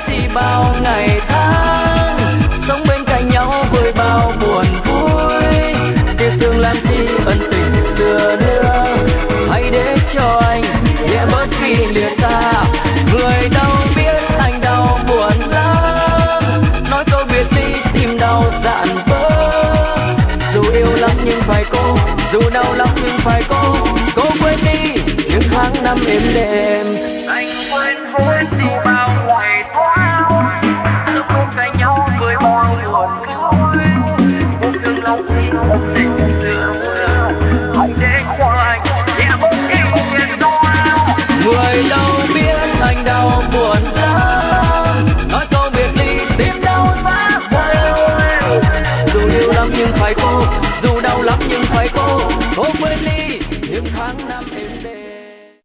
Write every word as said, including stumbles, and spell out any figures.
gì bao ngày tháng, sống bên cạnh nhau với bao buồn vui. Tiếc thương làm chi ân tình xưa nữa, hãy để cho anh nhẹ bớt khi lìa xa. Người đâu biết anh đau buồn lắm, nói câu biệt ly tim đau dạn vỡ. Dù yêu lắm nhưng phải cố, dù đau lắm nhưng phải cố, cố quên đi những tháng năm êm đềm.